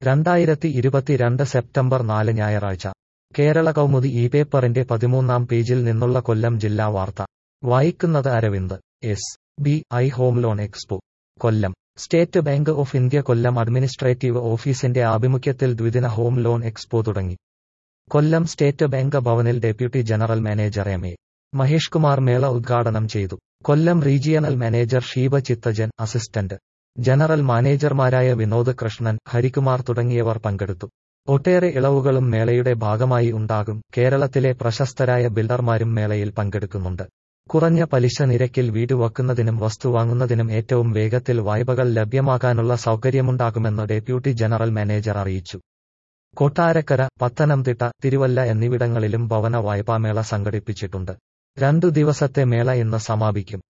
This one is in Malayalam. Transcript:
2022 സെപ്റ്റംബർ 4 ഞായറാഴ്ച കേരള കൗമുദി ഈ പേപ്പറിന്റെ 13-ാം പേജിൽ നിന്നുള്ള കൊല്ലം ജില്ലാ വാർത്ത വായിക്കുന്നത് Aravind. SBI home loan expo Kollam. State Bank of India Kollam administrative ഓഫീസിന്റെ ആഭിമുഖ്യത്തിൽ ദ്വിദിന ഹോം ലോൺ എക്സ്പോ തുടങ്ങി. കൊല്ലം സ്റ്റേറ്റ് ബാങ്ക് ഭവനിൽ deputy general manager M A. Mahesh Kumar മേള ഉദ്ഘാടനം ചെയ്തു. Kollam regional manager Sheeba Chithajan, assistant general മാനേജർമാരായ വിനോദ് കൃഷ്ണൻ, ഹരികുമാർ തുടങ്ങിയവർ പങ്കെടുത്തു. ഒട്ടേറെ ഇളവുകളും മേളയുടെ ഭാഗമായി ഉണ്ടാകും. കേരളത്തിലെ പ്രശസ്തരായ ബിൽഡർമാരും മേളയിൽ പങ്കെടുക്കുന്നുണ്ട്. കുറഞ്ഞ പലിശ നിരക്കിൽ വീട് വയ്ക്കുന്നതിനും വസ്തു വാങ്ങുന്നതിനും ഏറ്റവും വേഗത്തിൽ വായ്പകൾ ലഭ്യമാക്കാനുള്ള സൗകര്യമുണ്ടാകുമെന്ന് ഡെപ്യൂട്ടി ജനറൽ മാനേജർ അറിയിച്ചു. കൊട്ടാരക്കര, പത്തനംതിട്ട, തിരുവല്ല എന്നിവിടങ്ങളിലും ഭവന വായ്പാമേള സംഘടിപ്പിച്ചിട്ടുണ്ട്. 2 ദിവസത്തെ മേള ഇന്ന് സമാപിക്കും.